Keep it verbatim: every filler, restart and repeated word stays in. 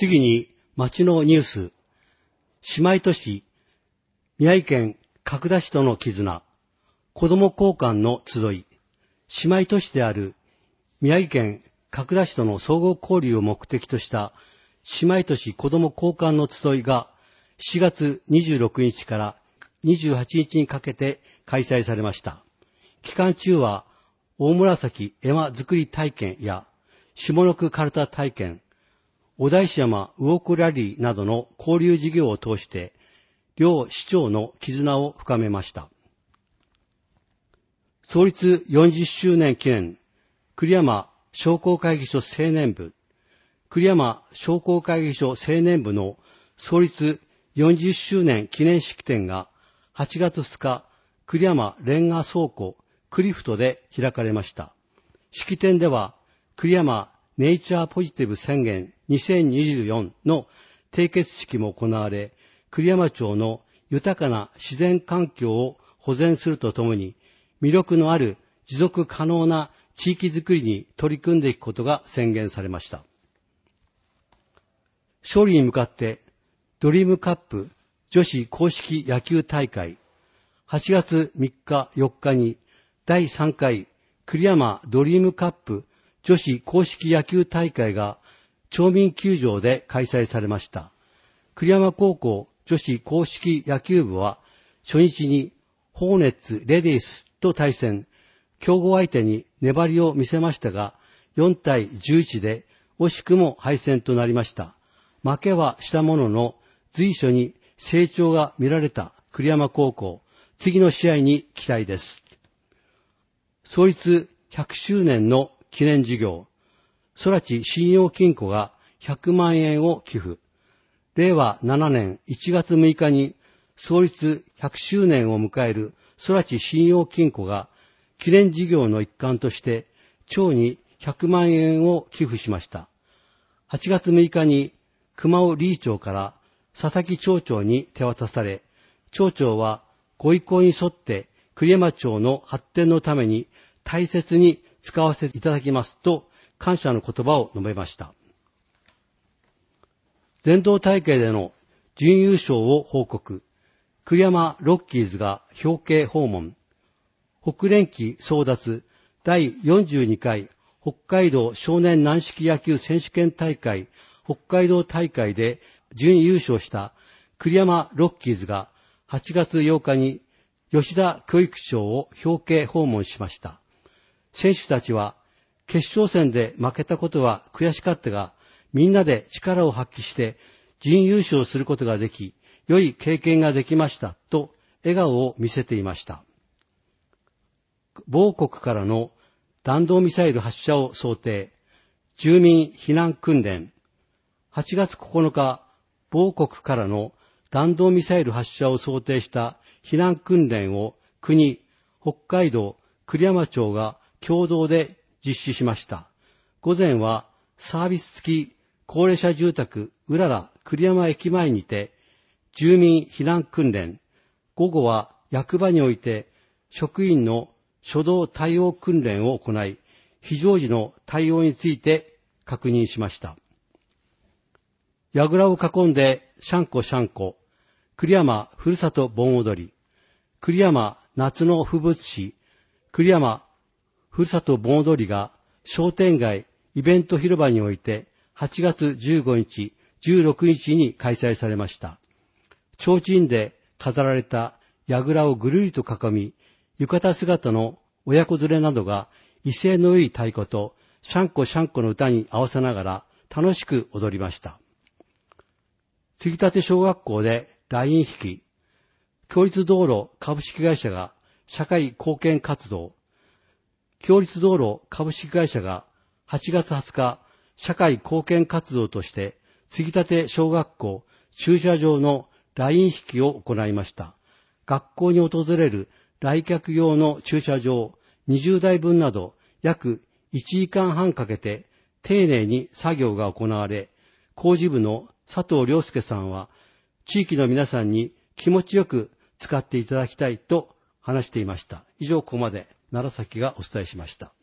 次に町のニュース。姉妹都市、宮城県角田市との絆、子ども交換の集い。姉妹都市である宮城県角田市との相互交流を目的とした姉妹都市子ども交換の集いがしがつにじゅうろくにちからにじゅうはちにちにかけて開催されました。期間中は大紫絵馬作り体験や下の句カルタ体験、小田石山ウォークラリーなどの交流事業を通して両市町の絆を深めました。創立よんじゅっしゅうねん記念栗山商工会議所青年部、栗山商工会議所青年部の創立よんじゅっしゅうねん記念式典がはちがつふつか栗山レンガ倉庫クリフトで開かれました。式典では栗山ネイチャーポジティブ宣言にせんにじゅうよんの締結式も行われ、栗山町の豊かな自然環境を保全するとともに、魅力のある持続可能な地域づくりに取り組んでいくことが宣言されました。勝利に向かってドリームカップ女子公式野球大会、はちがつみっかよっかにだいさんかい栗山ドリームカップ女子公式野球大会が町民球場で開催されました。栗山高校女子公式野球部は初日にホーネッツレディースと対戦、強豪相手に粘りを見せましたが、よんたいじゅういちで惜しくも敗戦となりました。負けはしたものの、随所に成長が見られた栗山高校、次の試合に期待です。創立ひゃくしゅうねんの記念事業、空知信用金庫がひゃくまんえんを寄付。れいわななねんいちがつむいかに創立ひゃくしゅうねんを迎える空知信用金庫が記念事業の一環として町にひゃくまんえんを寄付しました。はちがつむいかに熊尾理事長から佐々木町長に手渡され、町長はご意向に沿って栗山町の発展のために大切に使わせていただきますと感謝の言葉を述べました。全道大会での準優勝を報告。栗山ロッキーズが表敬訪問。北連旗争奪だいよんじゅうにかい北海道少年軟式野球選手権大会北海道大会で準優勝した栗山ロッキーズがはちがつようかに吉田教育長を表敬訪問しました。選手たちは決勝戦で負けたことは悔しかったが、みんなで力を発揮して準優勝することができ、良い経験ができましたと笑顔を見せていました。某国からの弾道ミサイル発射を想定、住民避難訓練。はちがつここのか、某国からの弾道ミサイル発射を想定した避難訓練を国、北海道、栗山町が共同で実施しました。午前はサービス付き高齢者住宅うらら栗山駅前にて住民避難訓練、午後は役場において職員の初動対応訓練を行い、非常時の対応について確認しました。櫓を囲んでシャンコシャンコ、栗山ふるさと盆踊り、栗山夏の風物詩、栗山ふるさと盆踊りが商店街イベント広場においてはちがつじゅうごにち、じゅうろくにちに開催されました。提灯で飾られた櫓をぐるりと囲み、浴衣姿の親子連れなどが威勢の良い太鼓とシャンコシャンコの歌に合わせながら楽しく踊りました。杉立小学校でライン引き、共立道路株式会社が社会貢献活動、共立道路株式会社がはちがつはつか社会貢献活動として杉立小学校駐車場のライン引きを行いました。学校に訪れる来客用の駐車場にじゅうだいぶんなど約いちじかんはんかけて丁寧に作業が行われ、工事部の佐藤亮介さんは地域の皆さんに気持ちよく使っていただきたいと話していました。以上、ここまで楢崎がお伝えしました。